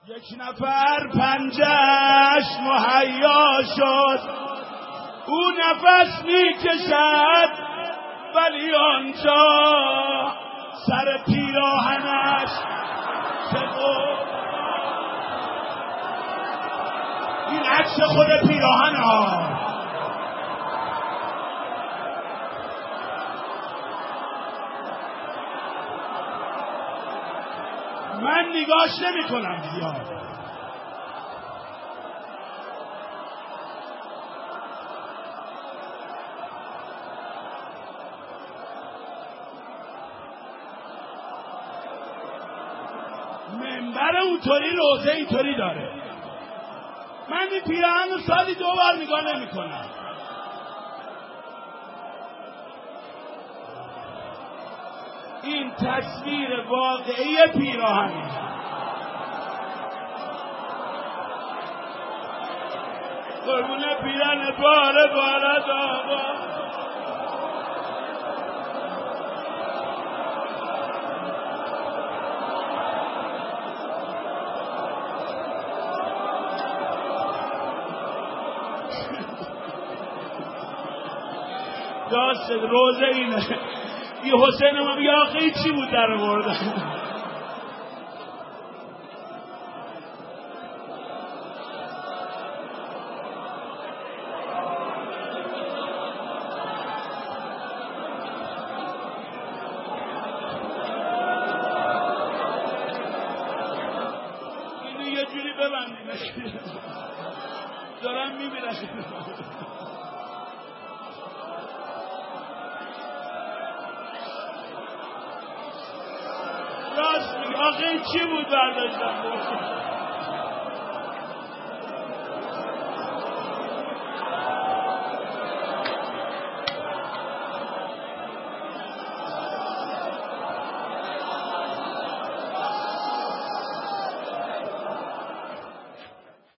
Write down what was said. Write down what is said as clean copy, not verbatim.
یک نفر پنجه‌اش مهیا شد، او نفس میکشد ولی آنجا سر پیراهنش این عکس خود پیراهن ها. من نگاش نمی کنم زیاد. منبر اونطوری روزه اینطوری داره. من این پیراهن رو سالی 2 بار نگاه نمی کنم. این تصویر واقعی پیراهنه. قربون پیراهن باره بارد آقا. داست روزه اینه. یه حسین ما بگه آخه این چی بود در آوردن؟ اینو یه جوری ببندیم. دارم میبینم. راست میگه آخه این چی بود برداشتم؟